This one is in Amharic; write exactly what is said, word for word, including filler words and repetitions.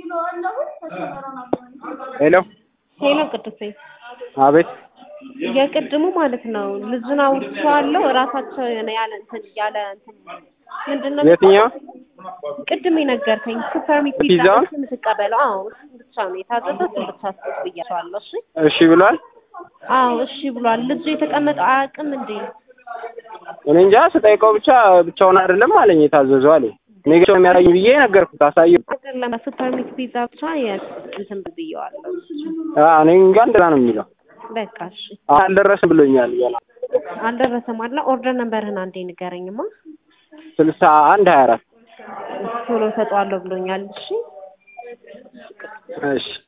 ሄሎ ሄሎ ቅዱሴ አቤት የቅድሙ ማለት ነው ልጅና ውርቻለሁ ራሳቸው ያለ እንትን ያለ እንትን ምንድነው የትኛው ቅድም የነገርከኝ ሱፐር ሚት ፒዛ የምትቀበለው አዎ ብቻ ነው የታዘዘው ብቻ አስብ ብያለሁ እሺ እሺ ብሏል አዎ እሺ ብሏል ልጅ የተቀመጠው አያውቅም እንዴ እኔ እንጃ ስጠይቀው ብቻ ብቻውን አይደለም አለኝ የታዘዘው አለኝ እኔ ግን የሚያረኝ ብዬ ነገርኩት አሳየው አይደለም ሱፐር ሚት ፒዛ ብቻ እንትን ብየዋለሁ አዎ እኔ እንጃ እንደዛ ነው የሚለው በቃ እሺ አልደረሰም ብሎኛል ገና አልደረሰም አይደል ኦርደር ነምበርህን አንዴ ንገረኝማ ስልሳ አንድ ሀያ አራት ቶሎ ሰጠዋለሁ ብሎኛል እሺ እሺ